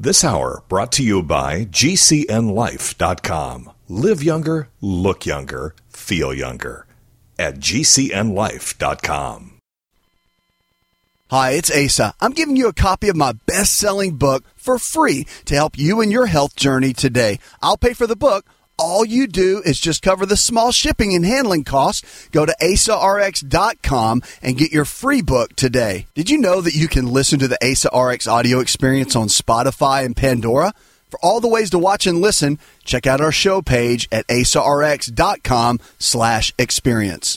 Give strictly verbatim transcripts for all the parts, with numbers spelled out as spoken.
This hour brought to you by G C N life dot com. Live younger, look younger, feel younger at G C N life dot com. Hi, it's Asa. I'm giving you a copy of my best-selling book for free to help you in your health journey today. I'll pay for the book. All you do is just cover the small shipping and handling costs. Go to asa r x dot com and get your free book today. Did you know that you can listen to the AsaRx audio experience on Spotify and Pandora? For all the ways to watch and listen, check out our show page at asa r x dot com slash experience.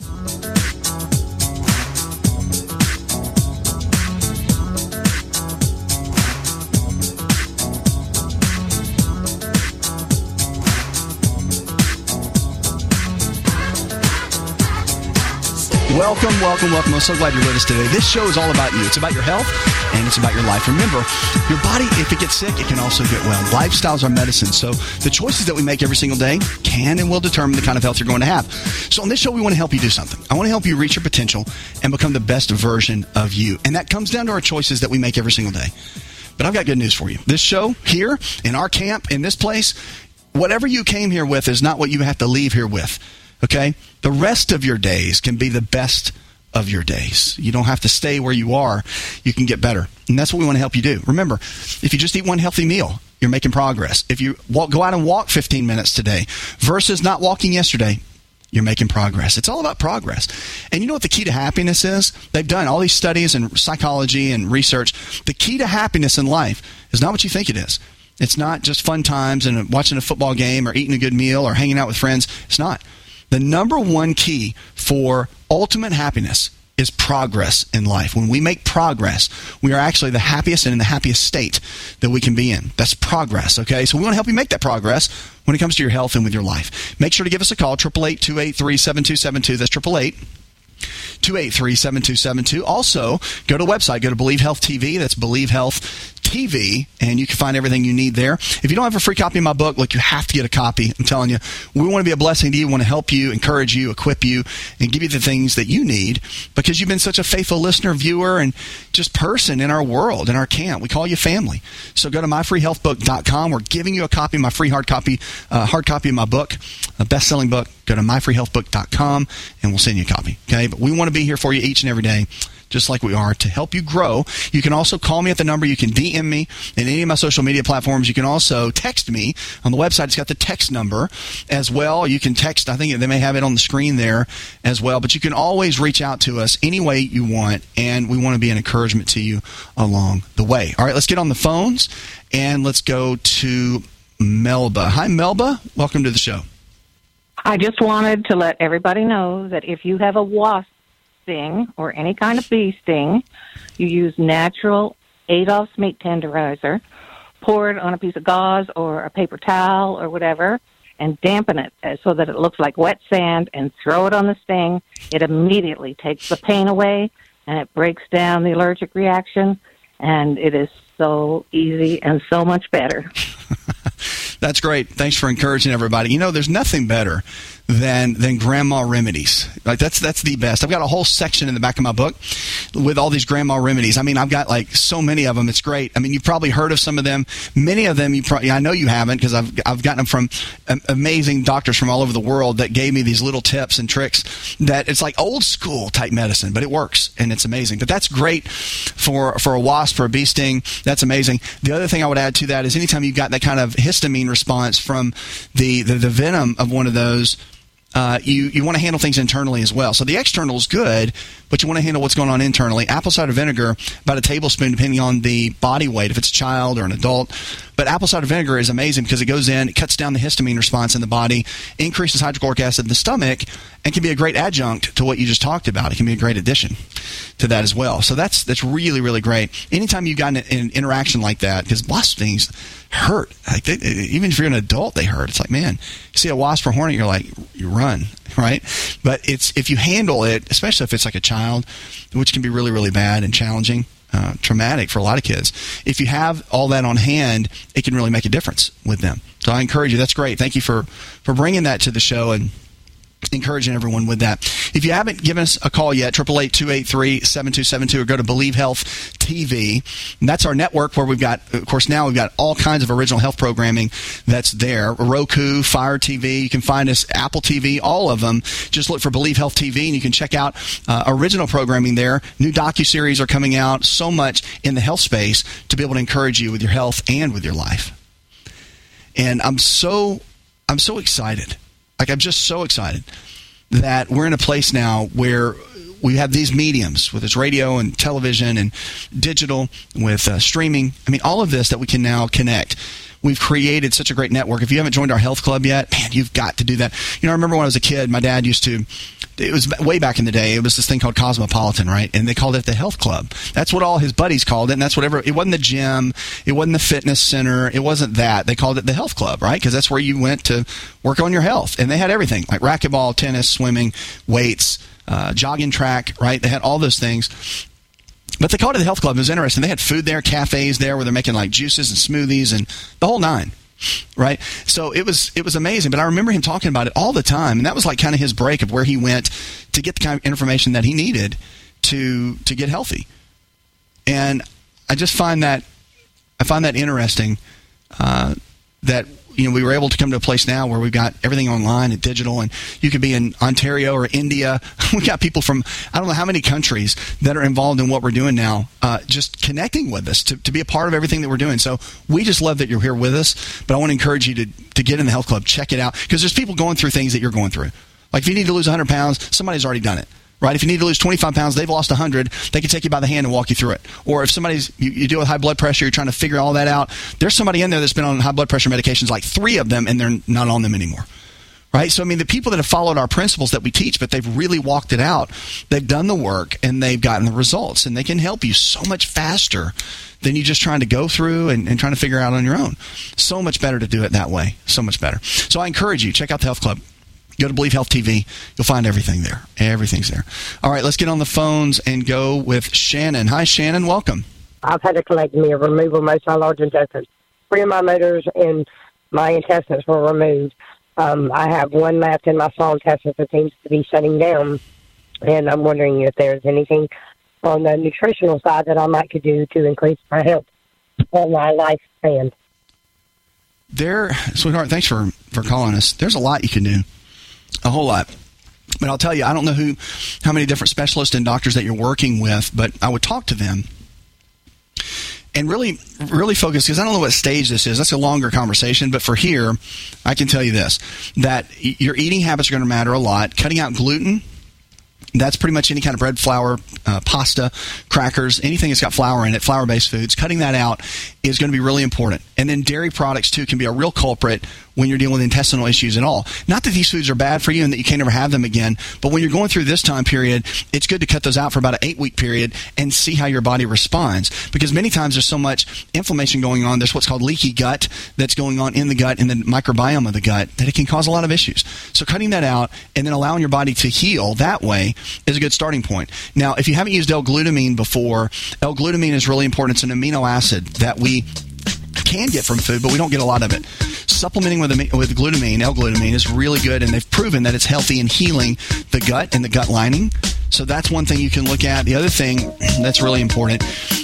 Welcome, welcome, welcome. I'm so glad you're with us today. This show is all about you. It's about your health, and it's about your life. Remember, your body, if it gets sick, it can also get well. Lifestyles are medicine, so the choices that we make every single day can and will determine the kind of health you're going to have. So on this show, we want to help you do something. I want to help you reach your potential and become the best version of you. And that comes down to our choices that we make every single day. But I've got good news for you. This show here, in our camp, in this place, whatever you came here with is not what you have to leave here with. Okay? The rest of your days can be the best of your days. You don't have to stay where you are. You can get better. And that's what we want to help you do. Remember, if you just eat one healthy meal, you're making progress. If you walk, go out and walk fifteen minutes today versus not walking yesterday, you're making progress. It's all about progress. And you know what the key to happiness is? They've done all these studies in psychology and research. The key to happiness in life is not what you think it is. It's not just fun times and watching a football game or eating a good meal or hanging out with friends. It's not. The number one key for ultimate happiness is progress in life. When we make progress, we are actually the happiest and in the happiest state that we can be in. That's progress, okay? So we want to help you make that progress when it comes to your health and with your life. Make sure to give us a call, eight eight eight, two eight three, seven two seven two. That's eight eight eight, two eight three, seven two seven two. Also, go to the website. Go to Believe Health T V. That's Believe Health T V, and you can find everything you need there. If you don't have a free copy of my book, look, you have to get a copy. I'm telling you, we want to be a blessing to you. We want to help you, encourage you, equip you, and give you the things that you need because you've been such a faithful listener, viewer, and just person in our world, in our camp. We call you family. So go to my free health book dot com. We're giving you a copy of my free hard copy, uh, hard copy of my book, a best-selling book. Go to my free health book dot com, and we'll send you a copy. Okay? But we want to be here for you each and every day, just like we are, to help you grow. You can also call me at the number. You can D M me in any of my social media platforms. You can also text me on the website. It's got the text number as well. You can text. I think they may have it on the screen there as well. But you can always reach out to us any way you want, and we want to be an encouragement to you along the way. All right, let's get on the phones, and let's go to Melba. Hi, Melba. Welcome to the show. I just wanted to let everybody know that if you have a wasp sting or any kind of bee sting, you use natural Adolph's meat tenderizer, pour it on a piece of gauze or a paper towel or whatever, and dampen it so that it looks like wet sand, and throw it on the sting. It immediately takes the pain away, and it breaks down the allergic reaction, and it is so easy and so much better. That's great. Thanks for encouraging everybody. You know, there's nothing better than than grandma remedies. Like that's that's the best. I've got a whole section in the back of my book with all these grandma remedies. I mean, I've got like so many of them. It's great. I mean, you've probably heard of some of them. Many of them you probably, I know you haven't, because I've I've gotten them from amazing doctors from all over the world that gave me these little tips and tricks that it's like old school type medicine, but it works and it's amazing. But that's great for for a wasp or a bee sting. That's amazing. The other thing I would add to that is anytime you've got that kind of histamine response from the the, the venom of one of those, Uh, you, you want to handle things internally as well. So the external is good, but you want to handle what's going on internally. Apple cider vinegar, about a tablespoon, depending on the body weight, if it's a child or an adult. But apple cider vinegar is amazing because it goes in, it cuts down the histamine response in the body, increases hydrochloric acid in the stomach, and can be a great adjunct to what you just talked about. It can be a great addition to that as well. So that's that's really, really great. Anytime you've got an, an interaction like that, because wasp stings hurt. Like they, even if you're an adult, they hurt. It's like, man, you see a wasp or hornet, you're like, you run, right? But it's if you handle it, especially if it's like a child, which can be really, really bad and challenging, uh, traumatic for a lot of kids. If you have all that on hand, it can really make a difference with them. So I encourage you. That's great. Thank you for, for bringing that to the show. And encouraging everyone with that. If you haven't given us a call yet, eight eight eight, two eight three, seven two seven two, or go to Believe Health T V. And that's our network where we've got, of course, now we've got all kinds of original health programming that's there. Roku, Fire T V. You can find us, Apple T V, all of them. Just look for Believe Health T V, and you can check out uh, original programming there. New docuseries are coming out. So much in the health space to be able to encourage you with your health and with your life. And I'm so, I'm so excited. Like, I'm just so excited that we're in a place now where we have these mediums, with this radio and television and digital, with uh, streaming. I mean, all of this that we can now connect. We've created such a great network. If you haven't joined our health club yet, man, you've got to do that. You know, I remember when I was a kid, my dad used to, it was way back in the day, it was this thing called Cosmopolitan, right? And they called it the health club. That's what all his buddies called it, and that's whatever. It wasn't the gym. It wasn't the fitness center. It wasn't that. They called it the health club, right? Because that's where you went to work on your health. And they had everything, like racquetball, tennis, swimming, weights, uh, jogging track, right? They had all those things. But they called it the health club. It was interesting. They had food there, cafes there where they're making like juices and smoothies and the whole nine, right? So it was it was amazing. But I remember him talking about it all the time, and that was like kind of his break of where he went to get the kind of information that he needed to to get healthy. And I just find that I find that interesting uh, that. You know, we were able to come to a place now where we've got everything online and digital, and you could be in Ontario or India. We've got people from I don't know how many countries that are involved in what we're doing now, uh, just connecting with us to, to be a part of everything that we're doing. So we just love that you're here with us, but I want to encourage you to, to get in the health club, check it out, because there's people going through things that you're going through. Like if you need to lose one hundred pounds, somebody's already done it. Right? If you need to lose twenty-five pounds, they've lost one hundred, they can take you by the hand and walk you through it. Or if somebody's, you, you deal with high blood pressure, you're trying to figure all that out, there's somebody in there that's been on high blood pressure medications, like three of them, and they're not on them anymore. Right? So, I mean, the people that have followed our principles that we teach, but they've really walked it out, they've done the work, and they've gotten the results, and they can help you so much faster than you just trying to go through and, and trying to figure out on your own. So much better to do it that way. So much better. So I encourage you, check out the Health Club. Go to Believe Health T V. You'll find everything there. Everything's there. All right, let's get on the phones and go with Shannon. Hi, Shannon. Welcome. I've had a colectomy, a removal of most of my large intestines. Three of my motors and my intestines were removed. Um, I have one left in my small intestines that seems to be shutting down, and I'm wondering if there's anything on the nutritional side that I might could do to increase my health and my lifespan. There, sweetheart, thanks for, for calling us. There's a lot you can do. A whole lot. But I'll tell you, I don't know who, how many different specialists and doctors that you're working with, but I would talk to them and really, really focus, because I don't know what stage this is. That's a longer conversation. But for here, I can tell you this, that your eating habits are going to matter a lot. Cutting out gluten, that's pretty much any kind of bread, flour, uh, pasta, crackers, anything that's got flour in it, flour-based foods. Cutting that out is going to be really important. And then dairy products, too, can be a real culprit when you're dealing with intestinal issues at all. Not that these foods are bad for you and that you can't ever have them again, but when you're going through this time period, it's good to cut those out for about an eight-week period and see how your body responds. Because many times there's so much inflammation going on, there's what's called leaky gut that's going on in the gut and the microbiome of the gut, that it can cause a lot of issues. So cutting that out and then allowing your body to heal that way is a good starting point. Now, if you haven't used L-glutamine before, L-glutamine is really important. It's an amino acid that we can get from food, but we don't get a lot of it. Supplementing with with glutamine, L-glutamine, is really good, and they've proven that it's healthy in healing the gut and the gut lining. So that's one thing you can look at. The other thing that's really important,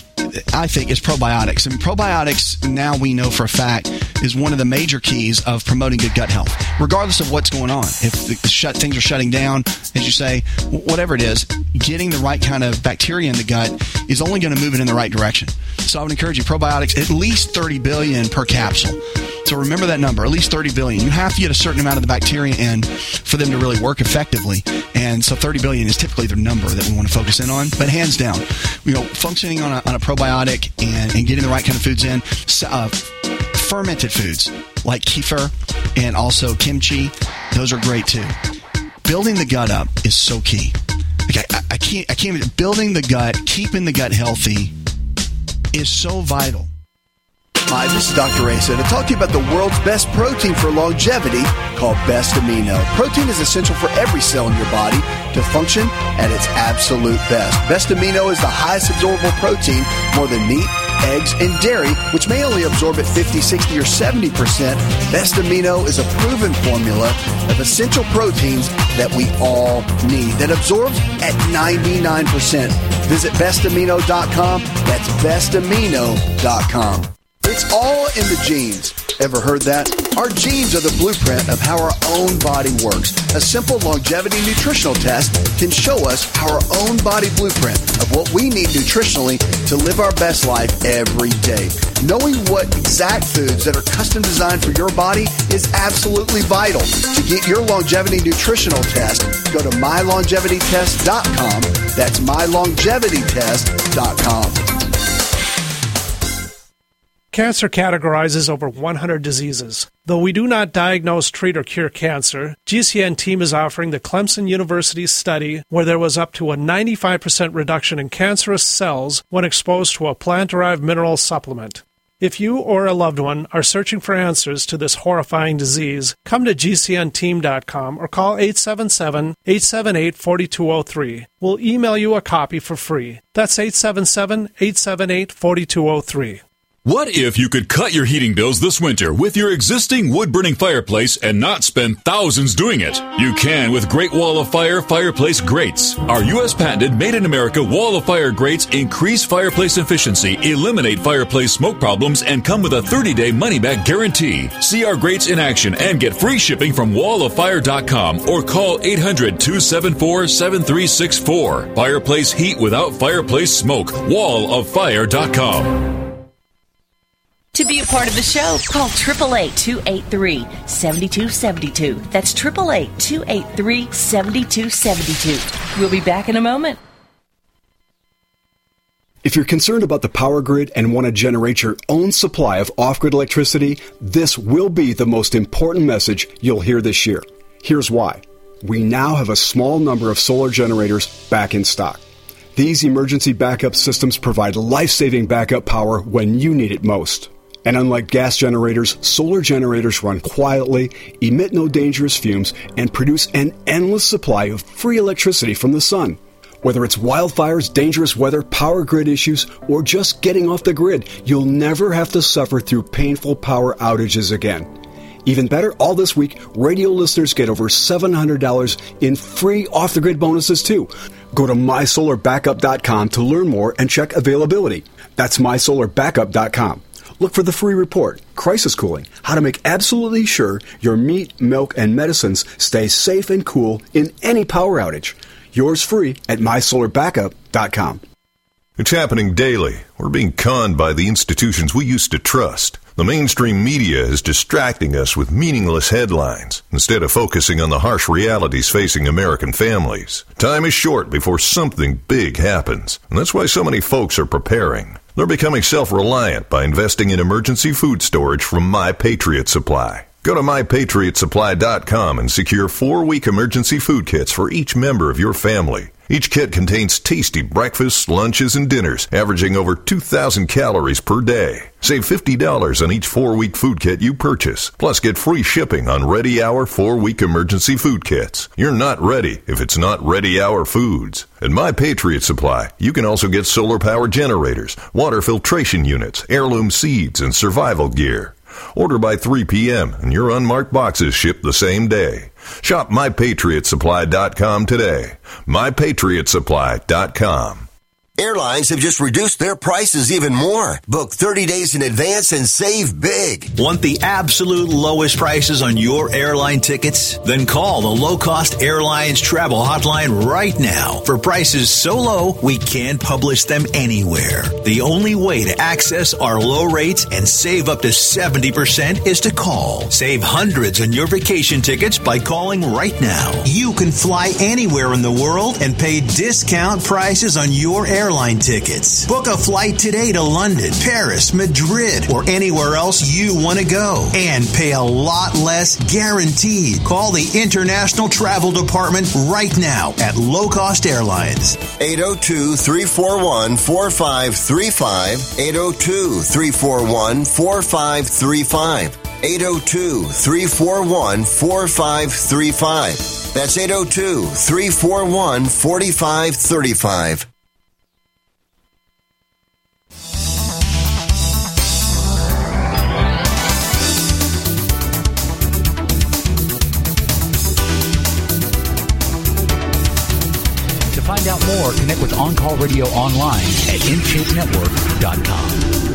I think, is probiotics. And probiotics, now we know for a fact, is one of the major keys of promoting good gut health, regardless of what's going on. If the shut, things are shutting down, as you say, whatever it is, getting the right kind of bacteria in the gut is only going to move it in the right direction. So I would encourage you, probiotics, at least thirty billion per capsule. So remember that number, at least thirty billion. You have to get a certain amount of the bacteria in for them to really work effectively. And so thirty billion is typically the number that we want to focus in on. But hands down, you know, functioning on a, on a probiotic and, and getting the right kind of foods in, uh, fermented foods like kefir and also kimchi, those are great too. Building the gut up is so key. Like I, I can't, I can't, building the gut, keeping the gut healthy is so vital. Hi, this is Doctor Asa to talk to you about the world's best protein for longevity called Best Amino. Protein is essential for every cell in your body to function at its absolute best. Best Amino is the highest absorbable protein, more than meat, eggs, and dairy, which may only absorb at fifty, sixty, or seventy percent, Best Amino is a proven formula of essential proteins that we all need that absorbs at ninety-nine percent. Visit best amino dot com. That's best amino dot com. It's all in the genes. Ever heard that? Our genes are the blueprint of how our own body works. A simple longevity nutritional test can show us our own body blueprint of what we need nutritionally to live our best life every day. Knowing what exact foods that are custom designed for your body is absolutely vital. To get your longevity nutritional test, go to my longevity test dot com. That's my longevity test dot com. Cancer categorizes over one hundred diseases. Though we do not diagnose, treat, or cure cancer, G C N team is offering the Clemson University study where there was up to a ninety-five percent reduction in cancerous cells when exposed to a plant-derived mineral supplement. If you or a loved one are searching for answers to this horrifying disease, come to G C N team dot com or call eight seven seven, eight seven eight, four two zero three. We'll email you a copy for free. That's eight seven seven, eight seven eight, four two zero three. What if you could cut your heating bills this winter with your existing wood-burning fireplace and not spend thousands doing it? You can with Great Wall of Fire fireplace grates. Our U S patented made-in-America Wall of Fire grates increase fireplace efficiency, eliminate fireplace smoke problems, and come with a thirty-day money-back guarantee. See our grates in action and get free shipping from wall of fire dot com or call eight hundred, two seven four, seven three six four. Fireplace heat without fireplace smoke. wall of fire dot com. To be a part of the show, call eight eight eight, two eight three, seven two seven two. That's eight eight eight, two eight three, seven two seven two. We'll be back in a moment. If you're concerned about the power grid and want to generate your own supply of off-grid electricity, this will be the most important message you'll hear this year. Here's why. We now have a small number of solar generators back in stock. These emergency backup systems provide life-saving backup power when you need it most. And unlike gas generators, solar generators run quietly, emit no dangerous fumes, and produce an endless supply of free electricity from the sun. Whether it's wildfires, dangerous weather, power grid issues, or just getting off the grid, you'll never have to suffer through painful power outages again. Even better, all this week, radio listeners get over seven hundred dollars in free off-the-grid bonuses, too. Go to my solar backup dot com to learn more and check availability. That's my solar backup dot com. Look for the free report, Crisis Cooling, how to make absolutely sure your meat, milk, and medicines stay safe and cool in any power outage. Yours free at my solar backup dot com. It's happening daily. We're being conned by the institutions we used to trust. The mainstream media is distracting us with meaningless headlines instead of focusing on the harsh realities facing American families. Time is short before something big happens, and that's why so many folks are preparing. They're becoming self-reliant by investing in emergency food storage from My Patriot Supply. Go to my patriot supply dot com and secure four-week emergency food kits for each member of your family. Each kit contains tasty breakfasts, lunches, and dinners, averaging over two thousand calories per day. Save fifty dollars on each four-week food kit you purchase. Plus, get free shipping on Ready Hour four-week emergency food kits. You're not ready if it's not Ready Hour Foods. At My Patriot Supply, you can also get solar power generators, water filtration units, heirloom seeds, and survival gear. Order by three p.m. and your unmarked boxes ship the same day. Shop my patriot supply dot com today. my patriot supply dot com. Airlines have just reduced their prices even more. Book thirty days in advance and save big. Want the absolute lowest prices on your airline tickets? Then call the Low Cost Airlines Travel Hotline right now. For prices so low, we can't publish them anywhere. The only way to access our low rates and save up to seventy percent is to call. Save hundreds on your vacation tickets by calling right now. You can fly anywhere in the world and pay discount prices on your airline tickets. Book a flight today to London, Paris, Madrid, or anywhere else you want to go and pay a lot less guaranteed. Call the International Travel Department right now at Low Cost Airlines. eight oh two, three four one, four five three five. eight oh two, three four one, four five three five. eight oh two, three four one, four five three five. That's eight oh two, three four one, four five three five. or connect with On Call Radio online at in shape network dot com.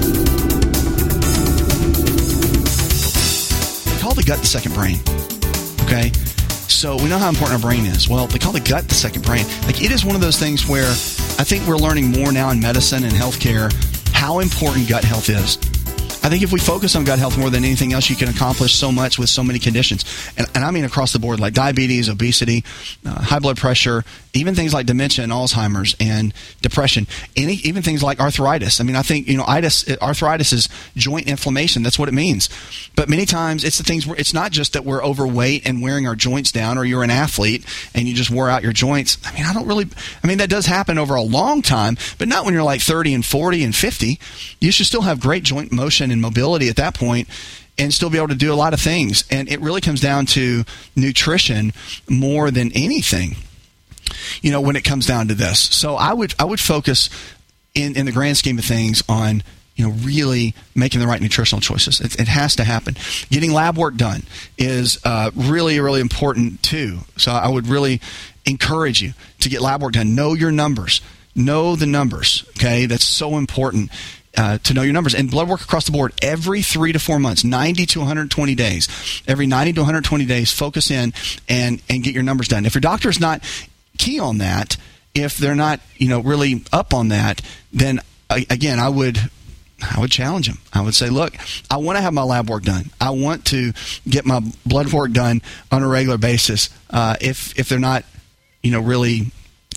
They call the gut the second brain. Okay? So we know how important our brain is. Well, they call the gut the second brain. Like, it is one of those things where I think we're learning more now in medicine and healthcare how important gut health is. I think if we focus on gut health more than anything else, you can accomplish so much with so many conditions. And, and I mean across the board, like diabetes, obesity, uh, high blood pressure, even things like dementia and Alzheimer's and depression, any, even things like arthritis. I mean, I think, you know, itis, arthritis is joint inflammation. That's what it means. But many times it's the things where it's not just that we're overweight and wearing our joints down, or you're an athlete and you just wore out your joints. I mean, I don't really, I mean, that does happen over a long time, but not when you're like thirty and forty and fifty. You should still have great joint motion and mobility at that point and still be able to do a lot of things. And it really comes down to nutrition more than anything, you know, when it comes down to this. So I would I would focus in, in the grand scheme of things on, you know, really making the right nutritional choices. It, it has to happen. Getting lab work done is uh, really, really important too. So I would really encourage you to get lab work done. Know your numbers. Know the numbers, okay? That's so important. Uh, to know your numbers. And blood work across the board every three to four months, ninety to one hundred twenty days. Every ninety to one hundred twenty days, focus in and, and get your numbers done. If your doctor's not key on that, if they're not, you know, really up on that, then again, I would I would challenge them. I would say, look, I want to have my lab work done. I want to get my blood work done on a regular basis. Uh, if if they're not, you know, really,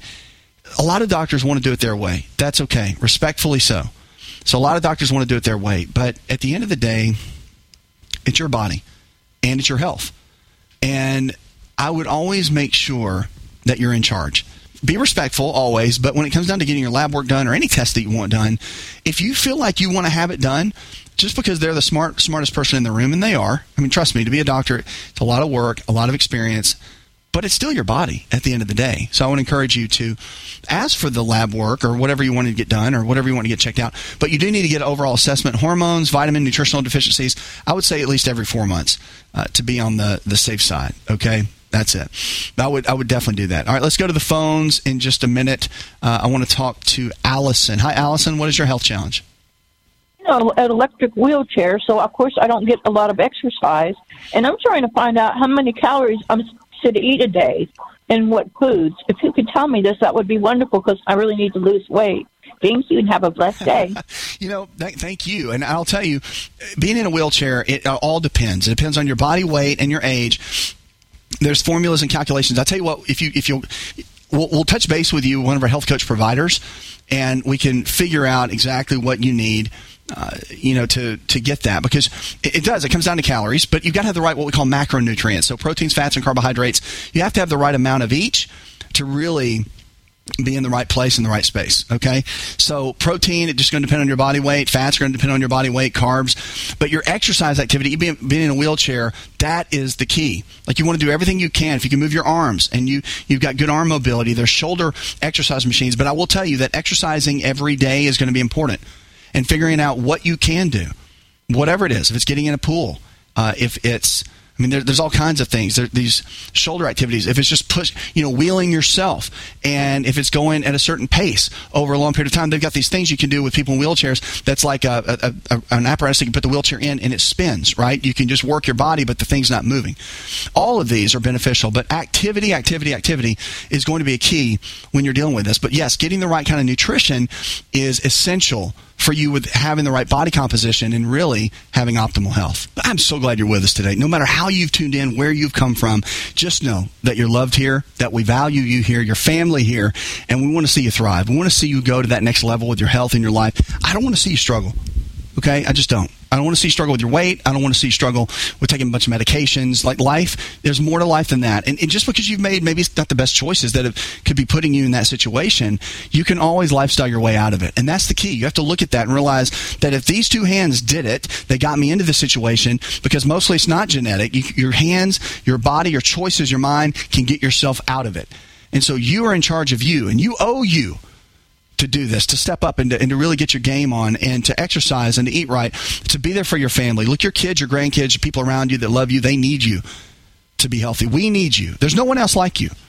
a lot of doctors want to do it their way. That's okay, respectfully so. So a lot of doctors want to do it their way, but at the end of the day, it's your body and it's your health. And I would always make sure that you're in charge. Be respectful always, but when it comes down to getting your lab work done or any test that you want done, if you feel like you want to have it done, just because they're the smart, smartest person in the room, and they are, I mean, trust me, to be a doctor, it's a lot of work, a lot of experience, but it's still your body at the end of the day. So I would encourage you to ask for the lab work or whatever you want to get done or whatever you want to get checked out. But you do need to get an overall assessment, hormones, vitamin, nutritional deficiencies. I would say at least every four months uh, to be on the, the safe side, okay? That's it. I would I would definitely do that. All right, let's go to the phones in just a minute. Uh, I want to talk to Allison. Hi, Allison. What is your health challenge? You know, an electric wheelchair, so of course I don't get a lot of exercise. And I'm trying to find out how many calories I'm to eat a day and what foods. If you could tell me this, that would be wonderful because I really need to lose weight. Thank you and have a blessed day. You know, th- thank you. And I'll tell you, being in a wheelchair, it uh, all depends. It depends on your body weight and your age. There's formulas and calculations. I'll tell you what, if you, if you, we'll, we'll touch base with you, one of our health coach providers, and we can figure out exactly what you need. Uh, you know, to, to get that, because it, it does. It comes down to calories, but you've got to have the right, what we call macronutrients. So proteins, fats, and carbohydrates. You have to have the right amount of each to really be in the right place in the right space. Okay. So protein, it's just going to depend on your body weight. Fats are going to depend on your body weight, carbs, but your exercise activity, being, being in a wheelchair, that is the key. Like, you want to do everything you can. If you can move your arms and you, you've got good arm mobility, there's shoulder exercise machines, but I will tell you that exercising every day is going to be important. And figuring out what you can do, whatever it is. If it's getting in a pool, uh, if it's, I mean, there, there's all kinds of things. There, these shoulder activities. If it's just push, you know, wheeling yourself, and if it's going at a certain pace over a long period of time, they've got these things you can do with people in wheelchairs. That's like a, a, a, an apparatus that you can put the wheelchair in, and it spins. Right? You can just work your body, but the thing's not moving. All of these are beneficial, but activity, activity, activity is going to be a key when you're dealing with this. But yes, getting the right kind of nutrition is essential for you with having the right body composition and really having optimal health. I'm so glad you're with us today. No matter how you've tuned in, where you've come from, just know that you're loved here, that we value you here, your family here, and we want to see you thrive. We want to see you go to that next level with your health and your life. I don't want to see you struggle. Okay? I just don't. I don't want to see you struggle with your weight. I don't want to see you struggle with taking a bunch of medications. Like, life, there's more to life than that. And, and just because you've made maybe it's not the best choices that have, could be putting you in that situation, you can always lifestyle your way out of it. And that's the key. You have to look at that and realize that if these two hands did it, they got me into this situation, because mostly it's not genetic. You, your hands, your body, your choices, your mind can get yourself out of it. And so you are in charge of you, and you owe you to do this, to step up and to, and to really get your game on, and to exercise and to eat right, to be there for your family. Look, your kids, your grandkids, your people around you that love you, they need you to be healthy. We need you. There's no one else like you.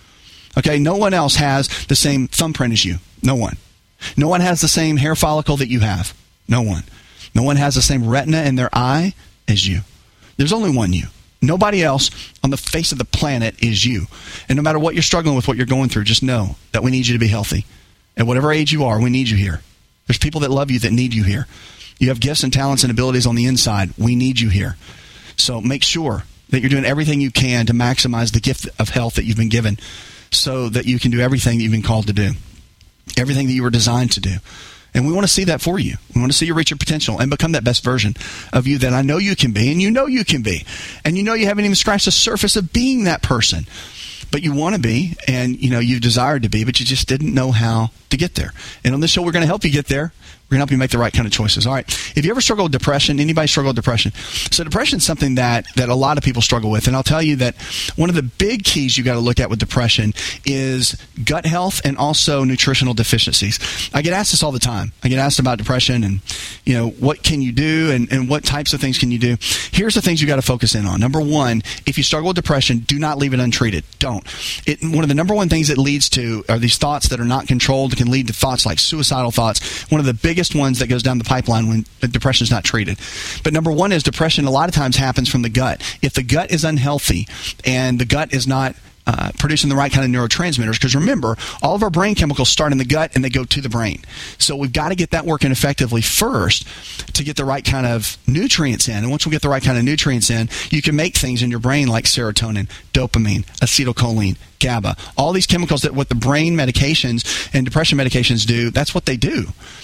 Okay, no one else has the same thumbprint as you. No one. No one has the same hair follicle that you have. No one. No one has the same retina in their eye as you. There's only one you. Nobody else on the face of the planet is you. And no matter what you're struggling with, what you're going through, just know that we need you to be healthy. At whatever age you are, we need you here. There's people that love you that need you here. You have gifts and talents and abilities on the inside. We need you here. So make sure that you're doing everything you can to maximize the gift of health that you've been given so that you can do everything that you've been called to do, everything that you were designed to do. And we want to see that for you. We want to see you reach your potential and become that best version of you that I know you can be, and you know you can be. And you know you haven't even scratched the surface of being that person. But you want to be, and you know you've desired to be, but you just didn't know how to get there. And on this show, we're going to help you get there. We're going to help you make the right kind of choices. All right. If you ever struggle with depression, anybody struggle with depression? So depression is something that, that a lot of people struggle with. And I'll tell you that one of the big keys you got to look at with depression is gut health and also nutritional deficiencies. I get asked this all the time. I get asked about depression and, you know, what can you do and, and what types of things can you do? Here's the things you got to focus in on. Number one, if you struggle with depression, do not leave it untreated. Don't. It, one of the number one things it leads to are these thoughts that are not controlled. It can lead to thoughts like suicidal thoughts. One of the biggest ones that goes down the pipeline when depression is not treated. But number one is depression a lot of times happens from the gut. If the gut is unhealthy and the gut is not uh, producing the right kind of neurotransmitters, because remember, all of our brain chemicals start in the gut and they go to the brain. So we've got to get that working effectively first to get the right kind of nutrients in. And once we get the right kind of nutrients in, you can make things in your brain like serotonin, dopamine, acetylcholine, GABA. All these chemicals that what the brain medications and depression medications do, that's what they do.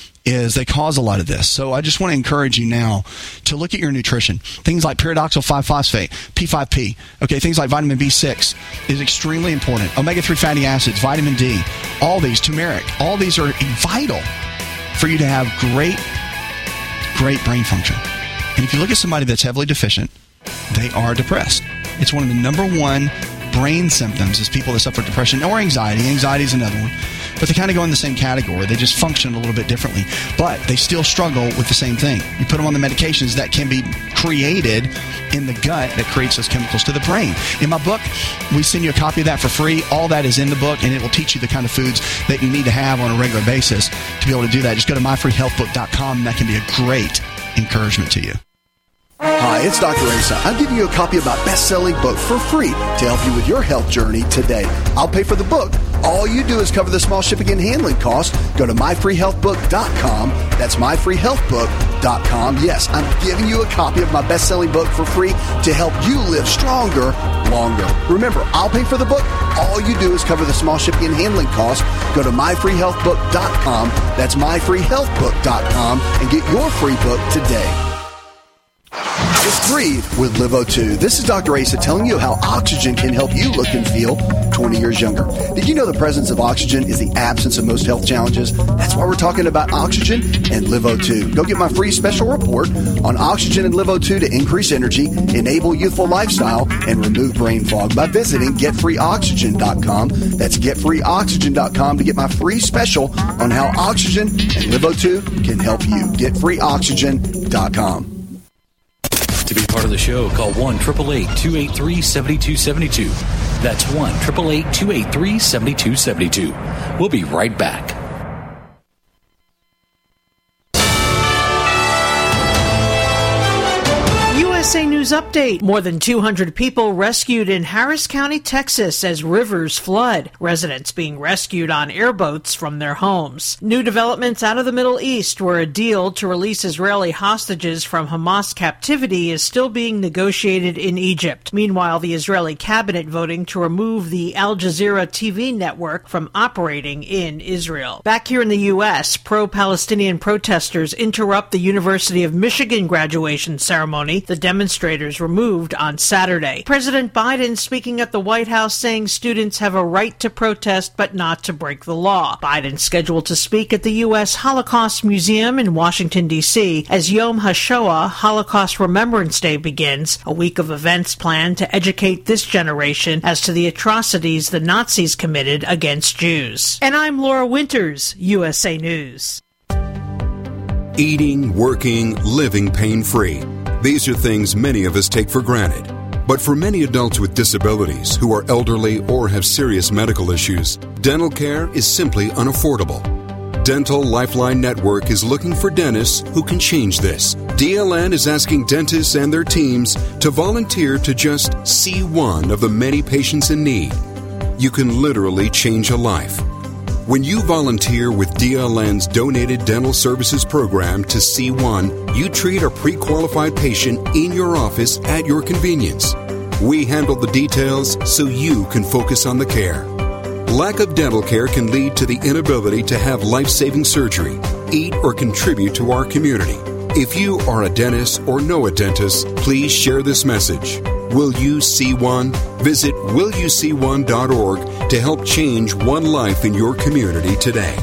Is they cause a lot of this. So I just want to encourage you now to look at your nutrition. Things like pyridoxal five phosphate, P five P, okay, things like vitamin B six is extremely important. omega three fatty acids, vitamin D, all these, turmeric, all these are vital for you to have great, great brain function. And if you look at somebody that's heavily deficient, they are depressed. It's one of the number one brain symptoms is people that suffer depression or anxiety. Anxiety is another one. But they kind of go in the same category. They just function a little bit differently. But they still struggle with the same thing. You put them on the medications that can be created in the gut that creates those chemicals to the brain. In my book, we send you a copy of that for free. All that is in the book, and it will teach you the kind of foods that you need to have on a regular basis to be able to do that. Just go to my free health book dot com, and that can be a great encouragement to you. Hi, it's Doctor Asa. I'm giving you a copy of my best-selling book for free to help you with your health journey today. I'll pay for the book. All you do is cover the small shipping and handling costs. Go to my free health book dot com. That's my free health book dot com. Yes, I'm giving you a copy of my best-selling book for free to help you live stronger, longer. Remember, I'll pay for the book. All you do is cover the small shipping and handling costs. Go to my free health book dot com. That's my free health book dot com and get your free book today. Just breathe with Live O two. This is Doctor Asa telling you how oxygen can help you look and feel twenty years younger. Did you know the presence of oxygen is the absence of most health challenges? That's why we're talking about oxygen and Live O two. Go get my free special report on oxygen and Live O two to increase energy, enable youthful lifestyle, and remove brain fog by visiting get free oxygen dot com. That's get free oxygen dot com to get my free special on how oxygen and Live O two can help you. get free oxygen dot com. To be part of the show, call one eight eight eight, two eight three, seven two seven two. That's one eight eight eight, two eight three, seven two seven two. We'll be right back. U S A News Update. More than two hundred people rescued in Harris County, Texas as rivers flood. Residents being rescued on airboats from their homes. New developments out of the Middle East where a deal to release Israeli hostages from Hamas captivity is still being negotiated in Egypt. Meanwhile, the Israeli cabinet voting to remove the Al Jazeera T V network from operating in Israel. Back here in the U S, pro-Palestinian protesters interrupt the University of Michigan graduation ceremony. The demonstrators removed on Saturday. President Biden speaking at the White House saying students have a right to protest but not to break the law. Biden scheduled to speak at the U S Holocaust Museum in Washington, D C as Yom HaShoah, Holocaust Remembrance Day, begins, a week of events planned to educate this generation as to the atrocities the Nazis committed against Jews. And I'm Laura Winters, U S A News. Eating, working, living pain-free. These are things many of us take for granted. But for many adults with disabilities who are elderly or have serious medical issues, dental care is simply unaffordable. Dental Lifeline Network is looking for dentists who can change this. D L N is asking dentists and their teams to volunteer to just see one of the many patients in need. You can literally change a life. When you volunteer with D L N's Donated Dental Services program to C one, you treat a pre-qualified patient in your office at your convenience. We handle the details so you can focus on the care. Lack of dental care can lead to the inability to have life-saving surgery, eat, or contribute to our community. If you are a dentist or know a dentist, please share this message. Will you see one? Visit will you see one dot org to help change one life in your community today.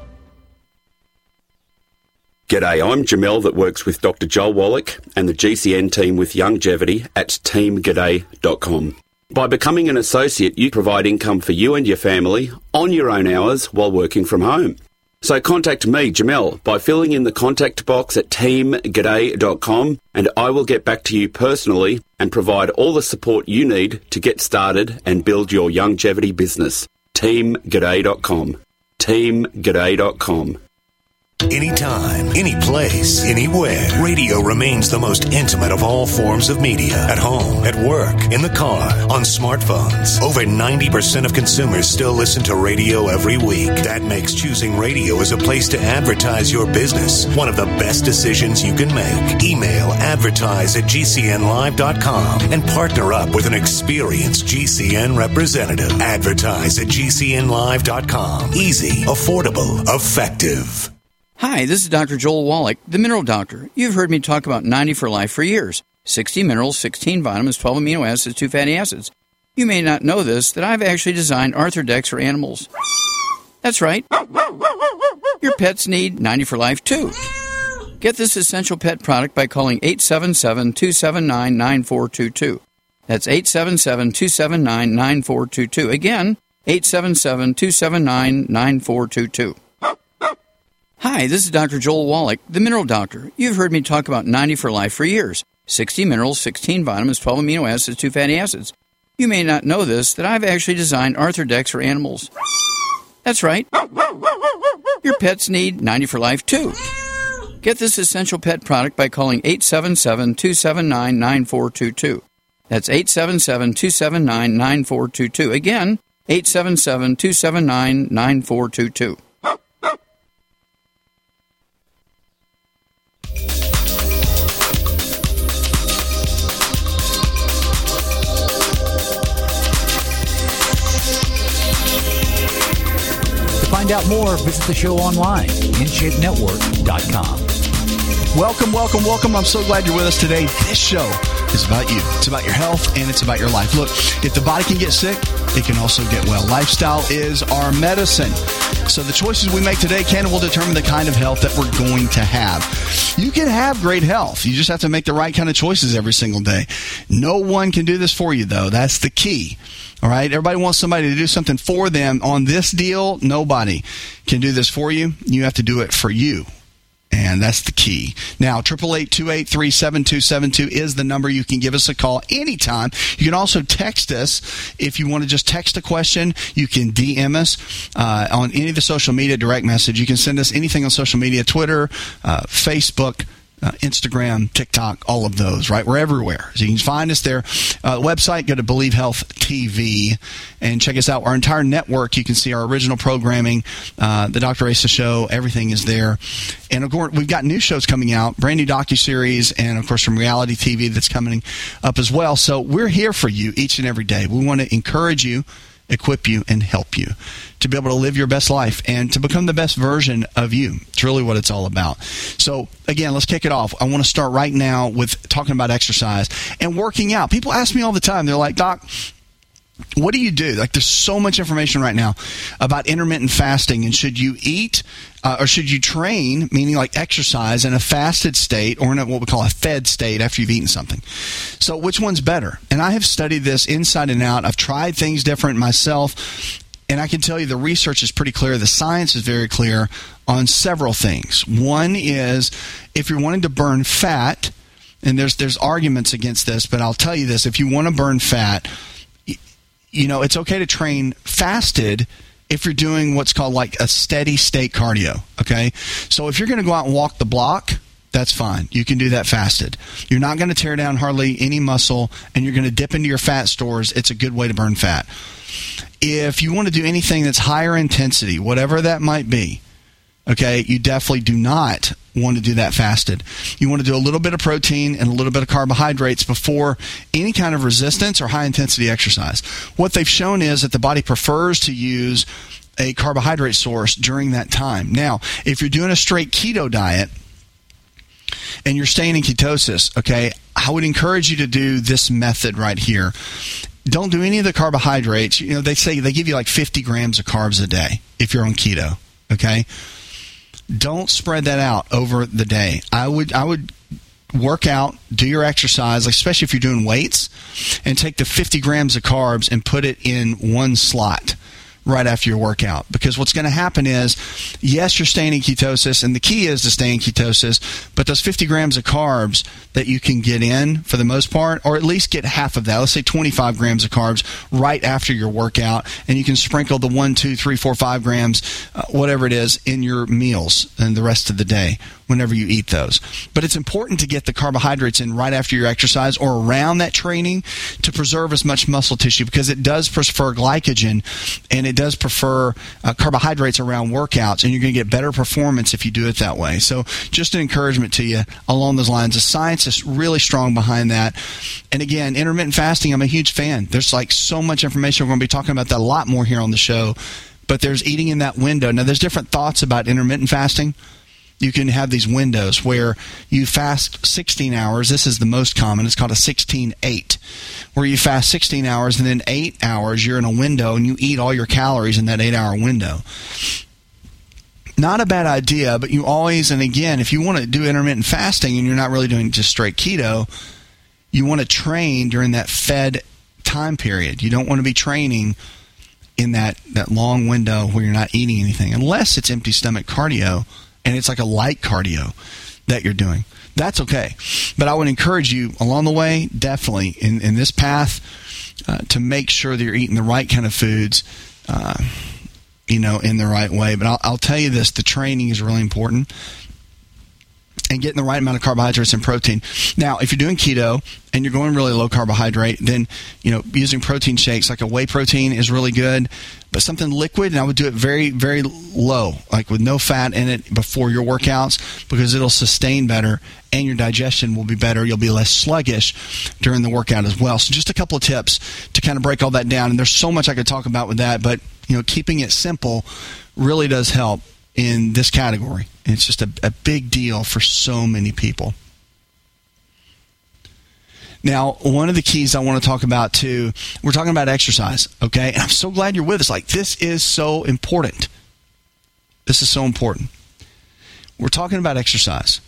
G'day, I'm Jamel that works with Doctor Joel Wallach and the G C N team with Longevity at team g'day dot com. By becoming an associate, you provide income for you and your family on your own hours while working from home. So contact me, Jamel, by filling in the contact box at team g'day dot com, and I will get back to you personally and provide all the support you need to get started and build your longevity business. team g'day dot com. team g'day dot com. Anytime, any place, anywhere, radio remains the most intimate of all forms of media. At home, at work, in the car, on smartphones. Over ninety percent of consumers still listen to radio every week. That makes choosing radio as a place to advertise your business one of the best decisions you can make. Email advertise at g c n live dot com and partner up with an experienced G C N representative. Advertise at g c n live dot com. Easy, affordable, effective. Hi, this is Doctor Joel Wallach, the Mineral Doctor. You've heard me talk about ninety for Life for years. sixty minerals, sixteen vitamins, twelve amino acids, two fatty acids. You may not know this, that I've actually designed Arthrodex for animals. That's right. Your pets need ninety for Life, too. Get this essential pet product by calling eight seven seven, two seven nine, nine four two two. That's eight seven seven, two seven nine, nine four two two. Again, eight seven seven, two seven nine, nine four two two. Hi, this is Doctor Joel Wallach, the Mineral Doctor. You've heard me talk about ninety for Life for years. sixty minerals, sixteen vitamins, twelve amino acids, two fatty acids. You may not know this, that I've actually designed Arthrodex for animals. That's right. Your pets need ninety for Life, too. Get this essential pet product by calling eight seven seven, two seven nine, nine four two two. That's eight seven seven, two seven nine, nine four two two. Again, eight seven seven, two seven nine, nine four two two. Find out more, visit the show online, in shape network dot com. Welcome, welcome, welcome. I'm so glad you're with us today. This show is about you. It's about your health, and it's about your life. Look, if the body can get sick, it can also get well. Lifestyle is our medicine. So the choices we make today can and will determine the kind of health that we're going to have. You can have great health. You just have to make the right kind of choices every single day. No one can do this for you, though. That's the key. All right? Everybody wants somebody to do something for them. On this deal, nobody can do this for you. You have to do it for you. And that's the key. Now, eight eight eight, two eight three, seven two seven two is the number. You can give us a call anytime. You can also text us if you want to just text a question. You can D M us uh, on any of the social media, direct message. You can send us anything on social media, Twitter, uh, Facebook, Uh, Instagram, TikTok, all of those, right? We're everywhere. So you can find us there. Uh, website, go to Believe Health T V and check us out. Our entire network, you can see our original programming, uh, the Doctor Asa Show, everything is there. And of course, we've got new shows coming out, brand new docuseries, and of course from reality T V that's coming up as well. So we're here for you each and every day. We want to encourage you, equip you, and help you to be able to live your best life and to become the best version of you. It's really what it's all about. So, again, let's kick it off. I want to start right now with talking about exercise and working out. People ask me all the time, they're like, Doc, what do you do? Like, there's so much information right now about intermittent fasting, and should you eat uh, or should you train, meaning like exercise, in a fasted state or in a, what we call a fed state after you've eaten something. So which one's better? And I have studied this inside and out. I've tried things different myself, and I can tell you the research is pretty clear. The science is very clear on several things. One is if you're wanting to burn fat, and there's there's arguments against this, but I'll tell you this: if you want to burn fat, you know, it's okay to train fasted if you're doing what's called like a steady state cardio, okay? So if you're going to go out and walk the block, that's fine. You can do that fasted. You're not going to tear down hardly any muscle, and you're going to dip into your fat stores. It's a good way to burn fat. If you want to do anything that's higher intensity, whatever that might be, okay, you definitely do not want to do that fasted. You want to do a little bit of protein and a little bit of carbohydrates before any kind of resistance or high-intensity exercise. What they've shown is that the body prefers to use a carbohydrate source during that time. Now, if you're doing a straight keto diet and you're staying in ketosis, okay, I would encourage you to do this method right here. Don't do any of the carbohydrates. You know, they say they give you like fifty grams of carbs a day if you're on keto, okay? Don't spread that out over the day. I would I would work out, do your exercise, especially if you're doing weights, and take the fifty grams of carbs and put it in one slot right after your workout. Because what's going to happen is, yes, you're staying in ketosis, and the key is to stay in ketosis, but those fifty grams of carbs that you can get in for the most part, or at least get half of that, let's say twenty-five grams of carbs right after your workout, and you can sprinkle the one, two, three, four, five grams, uh, whatever it is, in your meals and the rest of the day whenever you eat those. But it's important to get the carbohydrates in right after your exercise or around that training to preserve as much muscle tissue, because it does prefer glycogen and it does prefer uh, carbohydrates around workouts, and you're going to get better performance if you do it that way. So just an encouragement to you along those lines. The science is really strong behind that. And again, intermittent fasting, I'm a huge fan. There's like so much information. We're going to be talking about that a lot more here on the show. But there's eating in that window. Now, there's different thoughts about intermittent fasting. You can have these windows where you fast sixteen hours. This is the most common. It's called a sixteen eight, where you fast sixteen hours, and then eight hours you're in a window and you eat all your calories in that eight-hour window. Not a bad idea, but you always, and again, if you want to do intermittent fasting and you're not really doing just straight keto, you want to train during that fed time period. You don't want to be training in that, that long window where you're not eating anything, unless it's empty stomach cardio, and it's like a light cardio that you're doing. That's okay. But I would encourage you along the way, definitely, in, in this path, uh, to make sure that you're eating the right kind of foods, uh, you know, in the right way. But I'll, I'll tell you this, the training is really important, and getting the right amount of carbohydrates and protein. Now, if you're doing keto and you're going really low carbohydrate, then, you know, using protein shakes like a whey protein is really good, but something liquid, and I would do it very, very low, like with no fat in it before your workouts, because it'll sustain better and your digestion will be better. You'll be less sluggish during the workout as well. So just a couple of tips to kind of break all that down. And there's so much I could talk about with that, but, you know, keeping it simple really does help in this category. And it's just a, a big deal for so many people. Now, one of the keys I want to talk about too, we're talking about exercise, okay? And I'm so glad you're with us. Like, this is so important. This is so important. We're talking about exercise.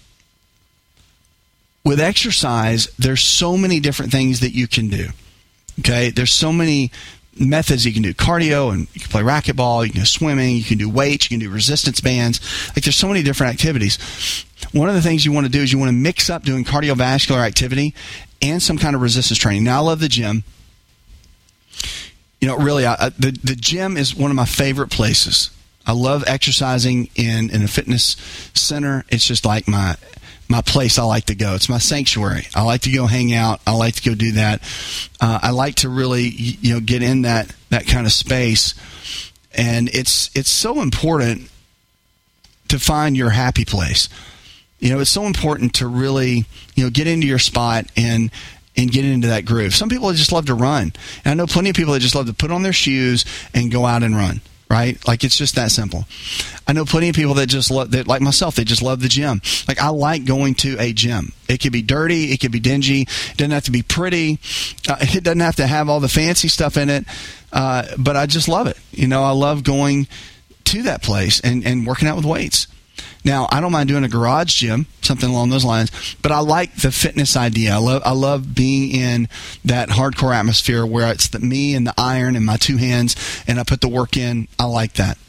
With exercise, there's so many different things that you can do, okay? There's so many methods you can do. Cardio, and you can play racquetball, you can do swimming, you can do weights, you can do resistance bands. Like, there's so many different activities. One of the things you want to do is you want to mix up doing cardiovascular activity and some kind of resistance training. Now, I love the gym. You know, really, I, the, the gym is one of my favorite places. I love exercising in, in a fitness center. It's just like my my place I like to go. It's my sanctuary. I like to go hang out. I like to go do that. Uh, I like to really, you know, get in that, that kind of space. And it's it's so important to find your happy place. You know, it's so important to really, you know, get into your spot and and get into that groove. Some people just love to run. And I know plenty of people that just love to put on their shoes and go out and run. Right? Like, it's just that simple. I know plenty of people that just love, that, like myself, they just love the gym. Like, I like going to a gym. It could be dirty. It could be dingy. It doesn't have to be pretty. Uh, it doesn't have to have all the fancy stuff in it. Uh, but I just love it. You know, I love going to that place and, and working out with weights. Now, I don't mind doing a garage gym, something along those lines, but I like the fitness idea. I love I love being in that hardcore atmosphere where it's the, me and the iron and my two hands, and I put the work in. I like that.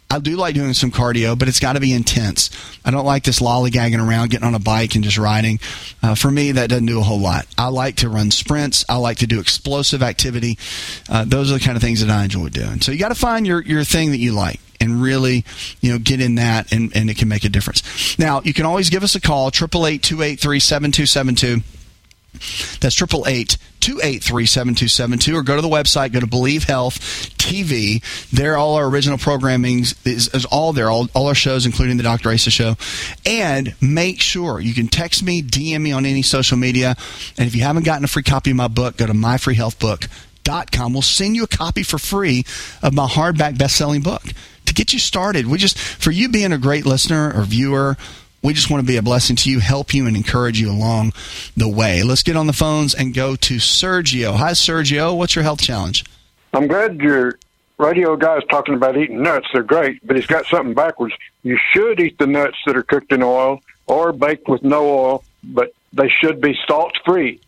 I do like doing some cardio, but it's got to be intense. I don't like this lollygagging around, getting on a bike and just riding. Uh, for me, that doesn't do a whole lot. I like to run sprints. I like to do explosive activity. Uh, those are the kind of things that I enjoy doing. So you got to find your, your thing that you like and really, you know, get in that, and, and it can make a difference. Now, you can always give us a call, eight eight eight, two eight three, seven two seven two. That's eight eight eight, two eight three, seven two seven two, or go to the website, go to Believe Health T V. There, all our original programming is, is all there, all, all our shows, including the Doctor Asa Show. And make sure you can text me, D M me on any social media. And if you haven't gotten a free copy of my book, go to my free health book dot com. We'll send you a copy for free of my hardback best-selling book to get you started. We just, for you being a great listener or viewer, we just want to be a blessing to you, help you, and encourage you along the way. Let's get on the phones and go to Sergio. Hi, Sergio. What's your health challenge? I'm glad your radio guy's talking about eating nuts. They're great, but he's got something backwards. You should eat the nuts that are cooked in oil or baked with no oil, but they should be salt-free.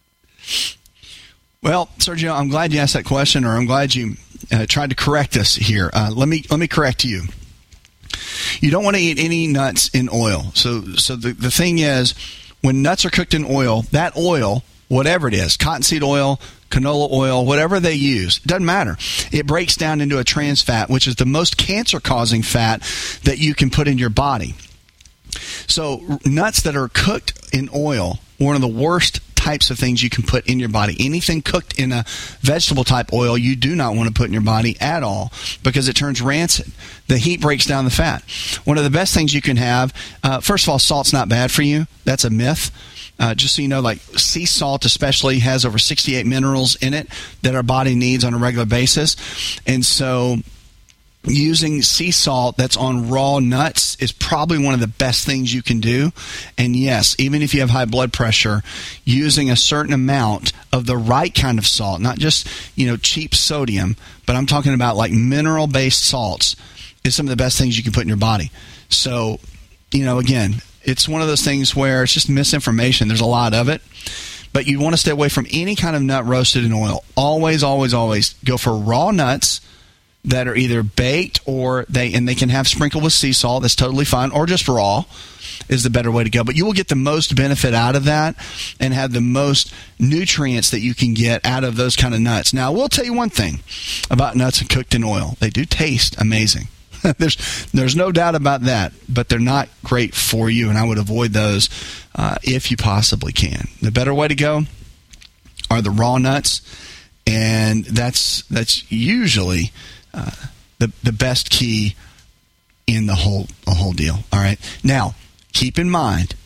Well, Sergio, I'm glad you asked that question, or I'm glad you uh, tried to correct us here. Uh, let me let me correct you. You don't want to eat any nuts in oil. So so the, the thing is, when nuts are cooked in oil, that oil, whatever it is, cottonseed oil, canola oil, whatever they use, it doesn't matter. It breaks down into a trans fat, which is the most cancer-causing fat that you can put in your body. So nuts that are cooked in oil, one of the worst types of things you can put in your body. Anything cooked in a vegetable type oil you do not want to put in your body at all, because it turns rancid. The heat breaks down the fat. One of the best things you can have, uh, first of all, salt's not bad for you. That's a myth. Uh, just so you know, like sea salt especially has over sixty-eight minerals in it that our body needs on a regular basis. And so using sea salt that's on raw nuts is probably one of the best things you can do. And yes, even if you have high blood pressure, using a certain amount of the right kind of salt, not just, you know, cheap sodium, but I'm talking about like mineral-based salts, is some of the best things you can put in your body. So, you know, again, it's one of those things where it's just misinformation. There's a lot of it. But you want to stay away from any kind of nut roasted in oil. Always, always, always go for raw nuts that are either baked, or they and they can have sprinkled with sea salt. That's totally fine, or just raw is the better way to go. But you will get the most benefit out of that and have the most nutrients that you can get out of those kind of nuts. Now, I will tell you one thing about nuts cooked in oil. They do taste amazing. there's there's no doubt about that, but they're not great for you, and I would avoid those uh, if you possibly can. The better way to go are the raw nuts, and that's that's usually Uh, the the best key in the whole the whole deal. All right. Now, keep in mind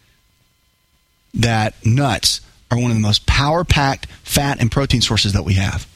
that nuts are one of the most power-packed fat and protein sources that we have.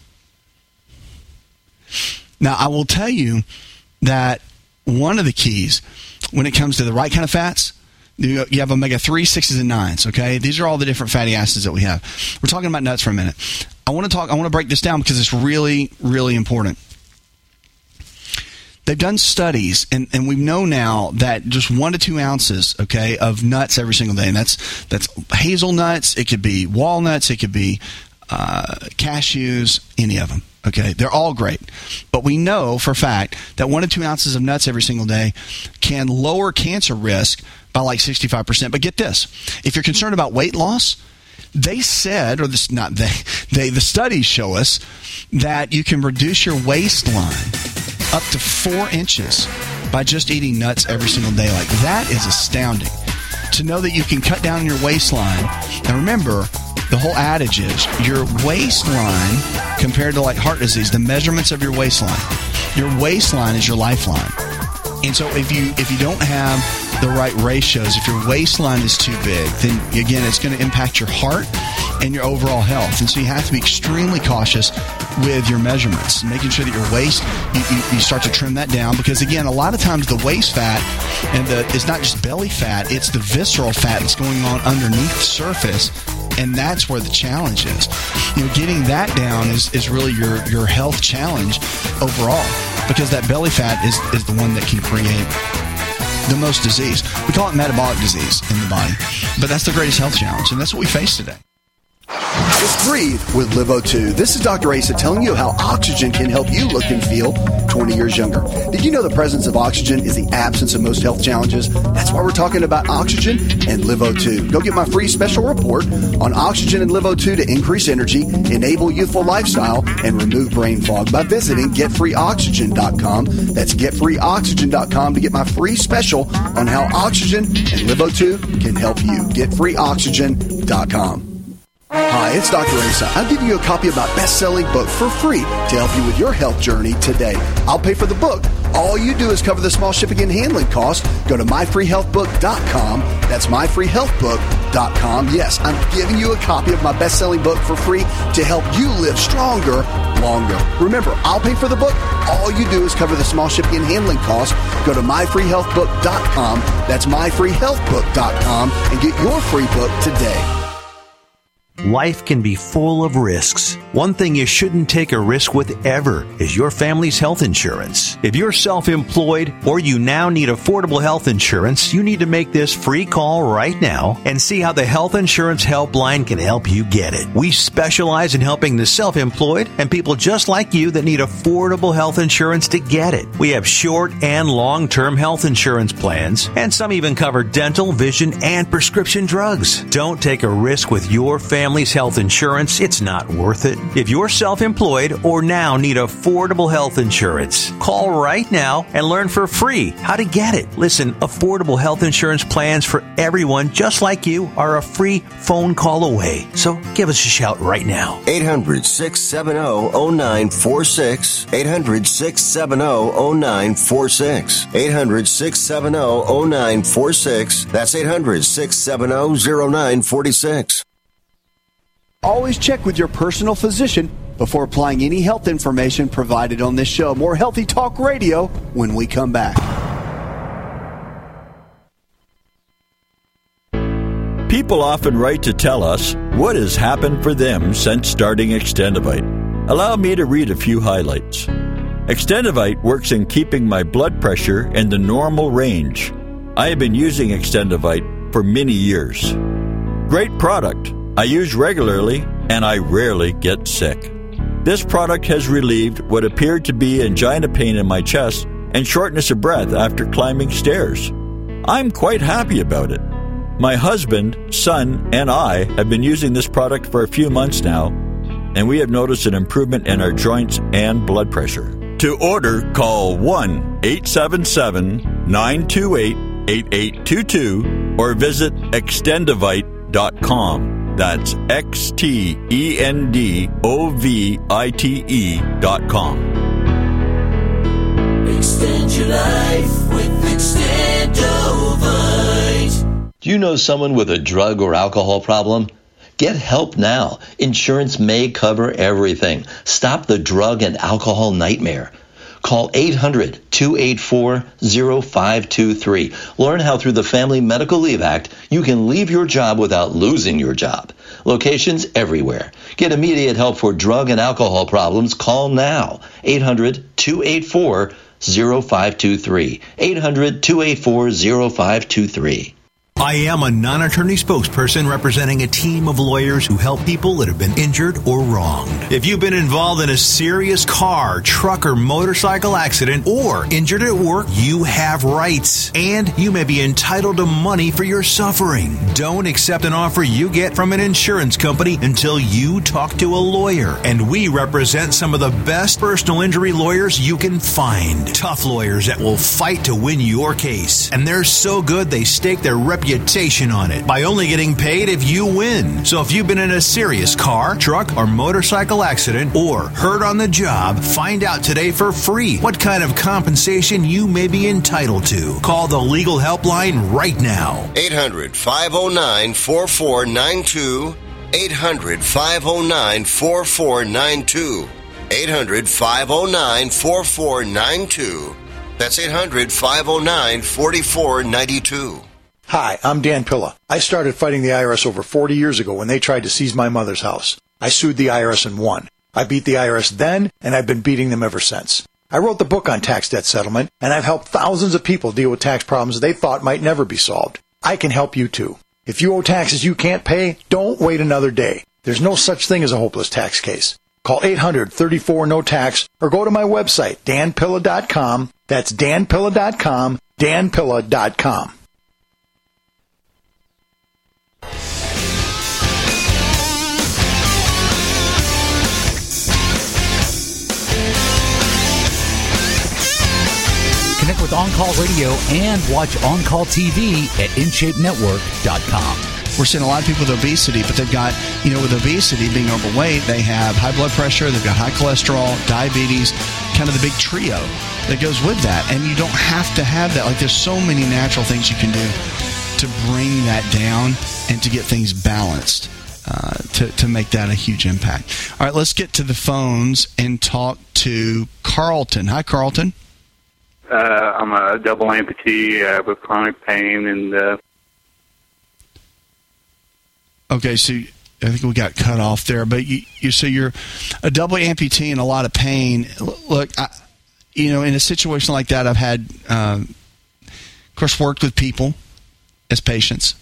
Now, I will tell you that one of the keys when it comes to the right kind of fats, you have omega three, sixes, and nines, okay? These are all the different fatty acids that we have. We're talking about nuts for a minute. I want to talk I want to break this down because it's really, really important. They've done studies, and, and we know now that just one to two ounces, okay, of nuts every single day, and that's that's hazelnuts, it could be walnuts, it could be uh, cashews, any of them, okay? They're all great. But we know for a fact that one to two ounces of nuts every single day can lower cancer risk by like sixty-five percent. But get this, if you're concerned about weight loss, they said, or this not they, they the studies show us that you can reduce your waistline up to four inches by just eating nuts every single day. Like, that is astounding. To know that you can cut down your waistline. And remember, the whole adage is your waistline compared to like heart disease, the measurements of your waistline. Your waistline is your lifeline. And so if you if you don't have the right ratios, if your waistline is too big, then again, it's going to impact your heart and your overall health. And so you have to be extremely cautious with your measurements, making sure that your waist, you, you, you start to trim that down. Because again, a lot of times the waist fat, and the it's not just belly fat, it's the visceral fat that's going on underneath the surface. And that's where the challenge is. You know, getting that down is, is really your, your health challenge overall, because that belly fat is, is the one that can create the most disease. We call it metabolic disease in the body, but that's the greatest health challenge, and that's what we face today. This Just breathe with Live O two. This is Doctor Asa telling you how oxygen can help you look and feel twenty years younger. Did you know the presence of oxygen is the absence of most health challenges? That's why we're talking about oxygen and Live O two. Go get my free special report on oxygen and Live O two to increase energy, enable youthful lifestyle, and remove brain fog by visiting get free oxygen dot com. That's get free oxygen dot com to get my free special on how oxygen and Live O two can help you. get free oxygen dot com. Hi, it's Doctor Asa. I'm giving you a copy of my best-selling book for free to help you with your health journey today. I'll pay for the book. All you do is cover the small shipping and handling costs. Go to my free health book dot com. That's my free health book dot com. Yes, I'm giving you a copy of my best-selling book for free to help you live stronger, longer. Remember, I'll pay for the book. All you do is cover the small shipping and handling costs. Go to my free health book dot com. That's my free health book dot com and get your free book today. Life can be full of risks. One thing you shouldn't take a risk with ever is your family's health insurance. If you're self-employed or you now need affordable health insurance, you need to make this free call right now and see how the Health Insurance Helpline can help you get it. We specialize in helping the self-employed and people just like you that need affordable health insurance to get it. We have short and long-term health insurance plans, and some even cover dental, vision, and prescription drugs. Don't take a risk with your family Family's health insurance. It's not worth it. If you're self-employed or now need affordable health insurance, call right now and learn for free how to get it. Listen, affordable health insurance plans for everyone just like you are a free phone call away. So give us a shout right now. eight hundred, six seven zero, zero nine four six. eight hundred, six seven zero, zero nine four six. eight hundred, six seven zero, zero nine four six. That's eight hundred, six seven zero, zero nine four six. Always check with your personal physician before applying any health information provided on this show. More Healthy Talk Radio when we come back. People often write to tell us what has happened for them since starting Extendivite. Allow me to read a few highlights. Extendivite works in keeping my blood pressure in the normal range. I have been using Extendivite for many years. Great product. I use regularly, and I rarely get sick. This product has relieved what appeared to be angina pain in my chest and shortness of breath after climbing stairs. I'm quite happy about it. My husband, son, and I have been using this product for a few months now, and we have noticed an improvement in our joints and blood pressure. To order, call one eight seven seven, nine two eight, eight eight two two or visit extendivite dot com. That's X T E N D O V I T E dot com. Extend your life with Extendovite. Do you know someone with a drug or alcohol problem? Get help now. Insurance may cover everything. Stop the drug and alcohol nightmare. Call eight hundred, two eight four, zero five two three. Learn how through the Family Medical Leave Act you can leave your job without losing your job. Locations everywhere. Get immediate help for drug and alcohol problems. Call now. eight hundred, two eight four, zero five two three. eight hundred, two eight four, zero five two three. I am a non-attorney spokesperson representing a team of lawyers who help people that have been injured or wronged. If you've been involved in a serious car, truck, or motorcycle accident or injured at work, you have rights, and you may be entitled to money for your suffering. Don't accept an offer you get from an insurance company until you talk to a lawyer. And we represent some of the best personal injury lawyers you can find. Tough lawyers that will fight to win your case. And they're so good they stake their reputation on it by only getting paid if you win. So if you've been in a serious car, truck, or motorcycle accident or hurt on the job, find out today for free what kind of compensation you may be entitled to. Call the legal helpline right now. eight hundred, five oh nine, four four nine two. eight hundred, five oh nine, four four nine two. eight hundred, five oh nine, four four nine two. That's eight hundred, five oh nine, four four nine two. Hi, I'm Dan Pilla. I started fighting the I R S over forty years ago when they tried to seize my mother's house. I sued the I R S and won. I beat the I R S then, and I've been beating them ever since. I wrote the book on tax debt settlement, and I've helped thousands of people deal with tax problems they thought might never be solved. I can help you too. If you owe taxes you can't pay, don't wait another day. There's no such thing as a hopeless tax case. Call eight hundred, thirty-four, no tax or go to my website, dan pilla dot com. That's dan pilla dot com, dan pilla dot com. Connect with On Call Radio and watch On Call T V at in shape network dot com. We're seeing a lot of people with obesity, but they've got, you know, with obesity, being overweight, they have high blood pressure, they've got high cholesterol, diabetes, kind of the big trio that goes with that. And you don't have to have that. Like, there's so many natural things you can do to bring that down and to get things balanced, uh, to, to make that a huge impact. All right, let's get to the phones and talk to Carlton. Hi, Carlton. Uh, I'm a double amputee uh, with chronic pain, and uh, okay, so I think we got cut off there. But you, you so you're a double amputee and a lot of pain. Look, I, you know, in a situation like that, I've had, uh, of course, worked with people as patients,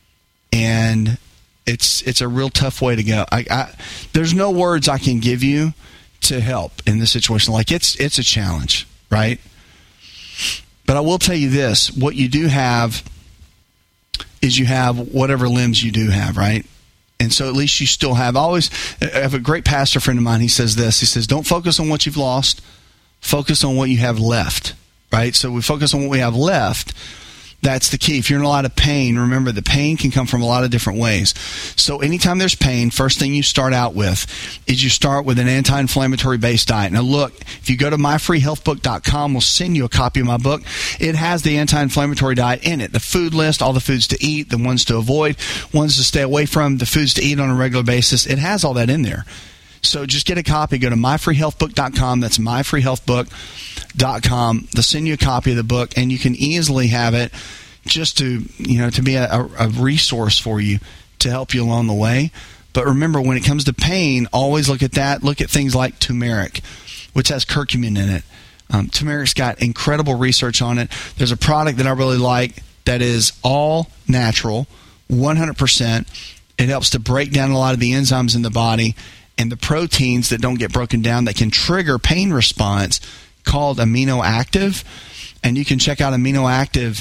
and it's it's a real tough way to go. I, I there's no words I can give you to help in this situation. Like, it's it's a challenge, right? But I will tell you this, what you do have is you have whatever limbs you do have, right? And so at least you still have, always, I have a great pastor friend of mine, he says this, he says, don't focus on what you've lost, focus on what you have left, right? So we focus on what we have left. That's the key. If you're in a lot of pain, remember the pain can come from a lot of different ways. So anytime there's pain, first thing you start out with is you start with an anti-inflammatory based diet. Now look, if you go to my free health book dot com, we'll send you a copy of my book. It has the anti-inflammatory diet in it, the food list, all the foods to eat, the ones to avoid, ones to stay away from, the foods to eat on a regular basis. It has all that in there. So just get a copy. Go to my free health book dot com. That's my free health book dot com. They'll send you a copy of the book, and you can easily have it just to, you know, to be a, a resource for you to help you along the way. But remember, when it comes to pain, always look at that. Look at things like turmeric, which has curcumin in it. Um, turmeric's got incredible research on it. There's a product that I really like that is all natural, one hundred percent. It helps to break down a lot of the enzymes in the body and the proteins that don't get broken down that can trigger pain response, called Amino Active. And you can check out Amino Active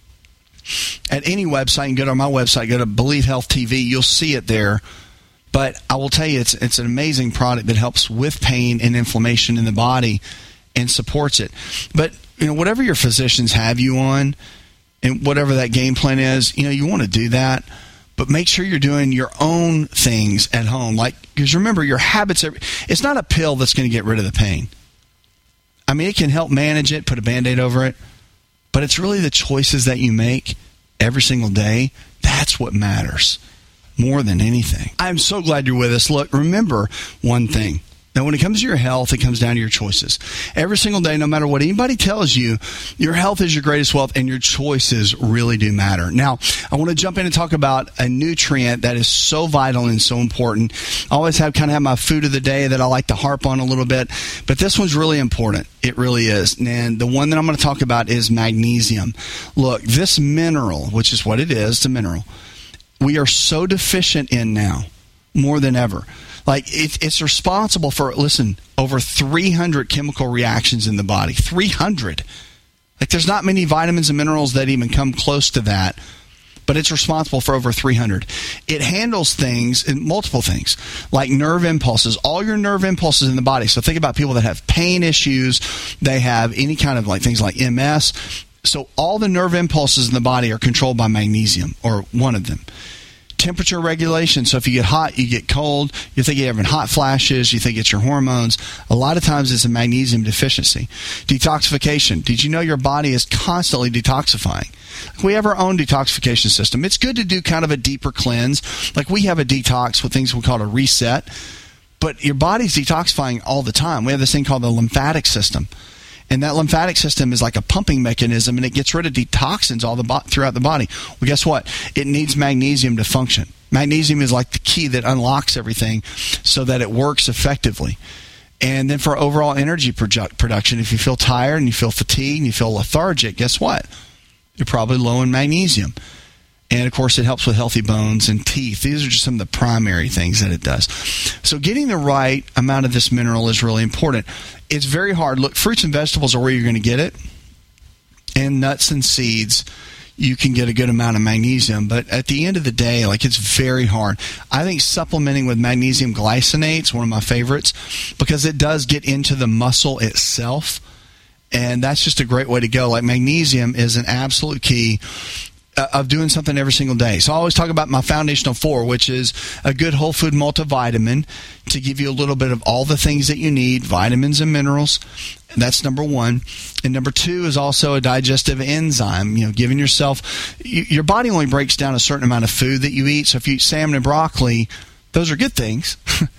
at any website. You can go to my website, go to Believe Health T V. You'll see it there. But I will tell you, it's it's an amazing product that helps with pain and inflammation in the body and supports it. But, you know, whatever your physicians have you on and whatever that game plan is, you know, you want to do that. But make sure you're doing your own things at home. Like, because remember, your habits are, it's not a pill that's going to get rid of the pain. I mean, it can help manage it, put a Band-Aid over it. But it's really the choices that you make every single day. That's what matters more than anything. I'm so glad you're with us. Look, remember one thing. Now, when it comes to your health, it comes down to your choices. Every single day, no matter what anybody tells you, your health is your greatest wealth, and your choices really do matter. Now, I want to jump in and talk about a nutrient that is so vital and so important. I always have kind of have my food of the day that I like to harp on a little bit, but this one's really important. It really is. And the one that I'm going to talk about is magnesium. Look, this mineral, which is what it is, it's a mineral, we are so deficient in now, more than ever. Like, it, it's responsible for, listen, over three hundred chemical reactions in the body. three hundred. Like, there's not many vitamins and minerals that even come close to that, but it's responsible for over three hundred. It handles things, multiple things, like nerve impulses, all your nerve impulses in the body. So think about people that have pain issues. They have any kind of, like, things like M S. So all the nerve impulses in the body are controlled by magnesium, or one of them. Temperature regulation. So if you get hot, you get cold, you think you're having hot flashes, you think it's your hormones. A lot of times it's a magnesium deficiency. Detoxification. Did you know your body is constantly detoxifying? We have our own detoxification system. It's good to do kind of a deeper cleanse. Like, we have a detox with things we call a reset, but your body's detoxifying all the time. We have this thing called the lymphatic system. And that lymphatic system is like a pumping mechanism, and it gets rid of toxins all the bo- throughout the body. Well, guess what? It needs magnesium to function. Magnesium is like the key that unlocks everything so that it works effectively. And then for overall energy produ- production, if you feel tired and you feel fatigued and you feel lethargic, guess what? You're probably low in magnesium. And, of course, it helps with healthy bones and teeth. These are just some of the primary things that it does. So getting the right amount of this mineral is really important. It's very hard. Look, fruits and vegetables are where you're going to get it. And nuts and seeds, you can get a good amount of magnesium. But at the end of the day, like, it's very hard. I think supplementing with magnesium glycinate is one of my favorites because it does get into the muscle itself. And that's just a great way to go. Like, magnesium is an absolute key of doing something every single day. So I always talk about my foundational four, which is a good whole food multivitamin to give you a little bit of all the things that you need, vitamins and minerals. And that's number one. And number two is also a digestive enzyme, you know, giving yourself, your body only breaks down a certain amount of food that you eat. So if you eat salmon and broccoli, those are good things.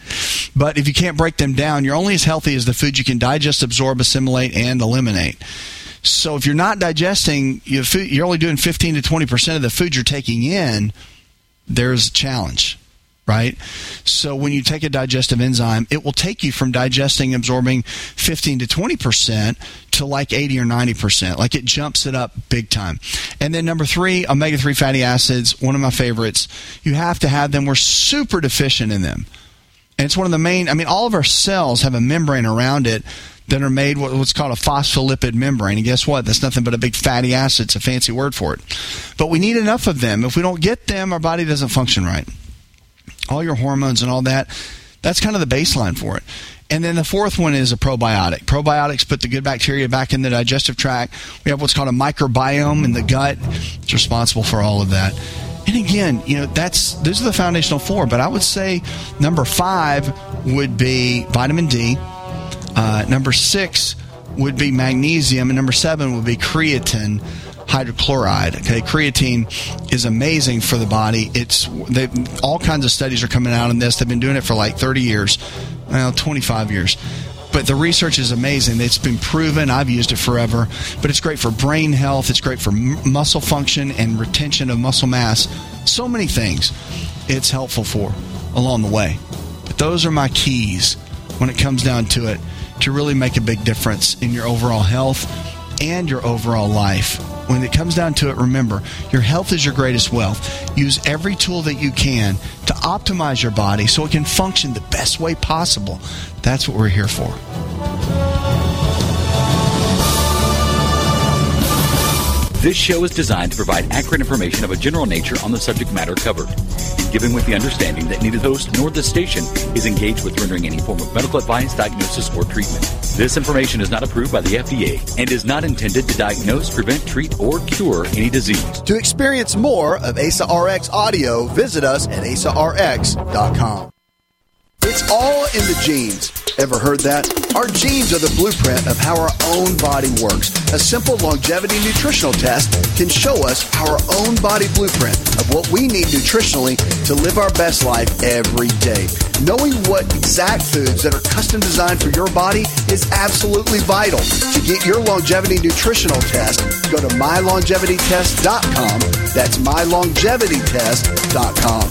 But if you can't break them down, you're only as healthy as the food you can digest, absorb, assimilate, and eliminate. So if you're not digesting, you're only doing fifteen to twenty percent of the food you're taking in, there's a challenge, right? So when you take a digestive enzyme, it will take you from digesting, absorbing fifteen to twenty percent to like eighty or ninety percent. Like, it jumps it up big time. And then number three, omega three fatty acids, one of my favorites. You have to have them. We're super deficient in them. And it's one of the main, I mean, all of our cells have a membrane around it that are made what's called a phospholipid membrane. And guess what? That's nothing but a big fatty acid. It's a fancy word for it. But we need enough of them. If we don't get them, our body doesn't function right. All your hormones and all that, that's kind of the baseline for it. And then the fourth one is a probiotic. Probiotics put the good bacteria back in the digestive tract. We have what's called a microbiome in the gut. It's responsible for all of that. And again, you know, that's those are the foundational four. But I would say number five would be vitamin D. Uh, number six would be magnesium, and number seven would be creatine hydrochloride. Okay, creatine is amazing for the body. It's they, all kinds of studies are coming out on this. They've been doing it for like thirty years, well, twenty-five years. But the research is amazing. It's been proven. I've used it forever. But it's great for brain health. It's great for m- muscle function and retention of muscle mass. So many things it's helpful for along the way. But those are my keys when it comes down to it, to really make a big difference in your overall health and your overall life. When it comes down to it, remember, your health is your greatest wealth. Use every tool that you can to optimize your body so it can function the best way possible. That's what we're here for. This show is designed to provide accurate information of a general nature on the subject matter covered, given with the understanding that neither the host nor the station is engaged with rendering any form of medical advice, diagnosis, or treatment. This information is not approved by the F D A and is not intended to diagnose, prevent, treat, or cure any disease. To experience more of A S A R X audio, visit us at A S A R X dot com. It's all in the genes. Ever heard that? Our genes are the blueprint of how our own body works. A simple longevity nutritional test can show us our own body blueprint of what we need nutritionally to live our best life every day. Knowing what exact foods that are custom designed for your body is absolutely vital. To get your longevity nutritional test, go to my longevity test dot com. That's my longevity test dot com.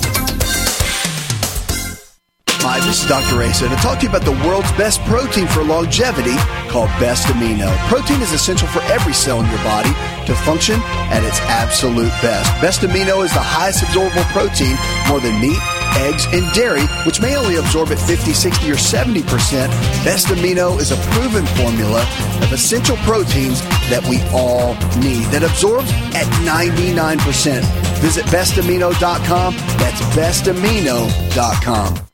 Hi, this is Doctor Asa to talk to you about the world's best protein for longevity called Best Amino. Protein is essential for every cell in your body to function at its absolute best. Best Amino is the highest absorbable protein, more than meat, eggs, and dairy, which may only absorb at fifty, sixty, or seventy percent. Best Amino is a proven formula of essential proteins that we all need that absorbs at ninety-nine percent. Visit best amino dot com. That's best amino dot com.